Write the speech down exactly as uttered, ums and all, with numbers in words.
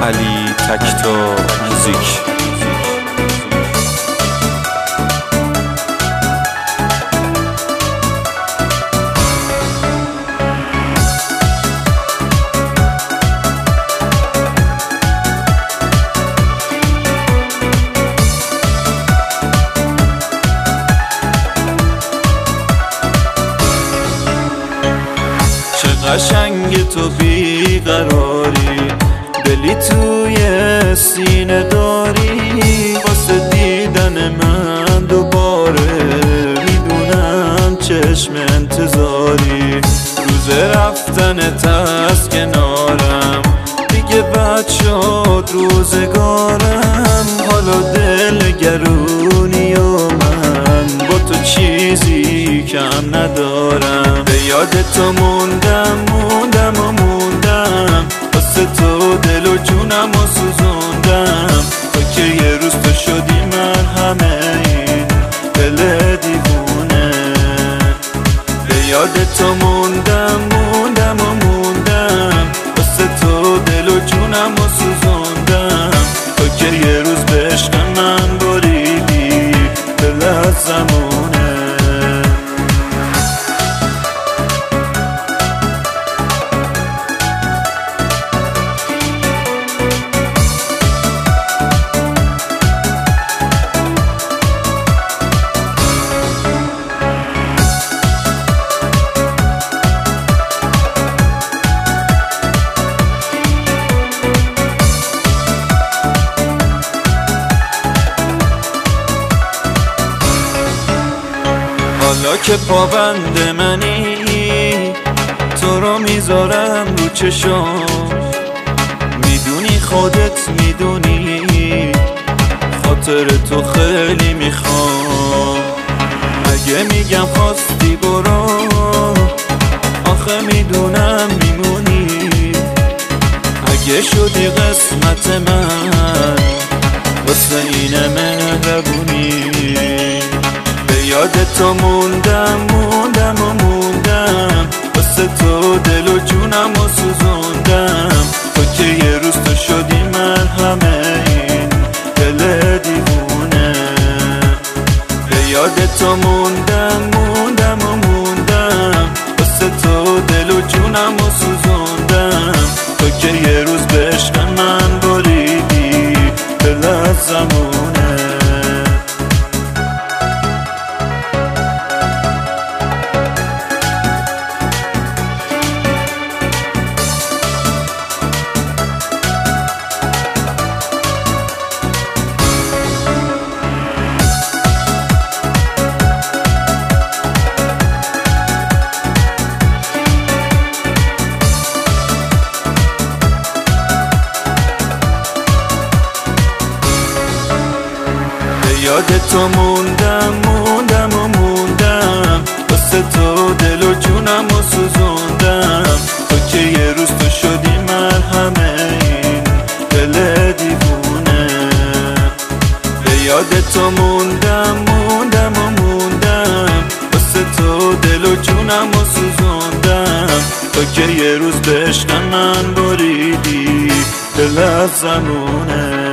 علی تکتا موزیک. قشنگ تو بیقراری، دلی توی سینه داری، واسه دیدن من دوباره میدونم چشم انتظاری. روز رفتنت از کنارم دیگه بد شد روزگارم، حالا دلگرونی و من با تو چیزی کم ندارم. به یاد تو موندم موندم و موندم، واسه تو دل و جونم و سوزوندم، تا که یه روز تو شدی مرهمه این دل دیوونه. به یاد تو موندم موندم و موندم، واسه تو دل و جونم و سوزوندم، تا که یه روز به عشق من بریدی دل از زمونه. حالا که پابند منی تو رو میذارم رو چشم، میدونی خودت میدونی خاطر تو خیلی میخوام. اگه میگم خواستی برو آخه میدونم میمونی، اگه شدی قسمت من واسه اینه مهربونی. یاد تو موندم موندم و موندم، واسه تو دل و جونم و سوزوندم، تا که یه روز تو شدی مرهمه این دل دیوونه. به یاد تو موندم موندم و موندم، واسه تو دل و جونم و سوزوندم، تا که یه روز به عشق من بریدی دل از زمونه. یاد تو موندم موندم و موندم، واسه تو دل و جونم و سوزوندم، تا که یه روز تو شدی مرهمه این دل دیوونه. به یاد تو موندم موندم و موندم، واسه تو دل و جونم و سوزوندم، تا که یه روز به عشق من بریدی دل از زمونه.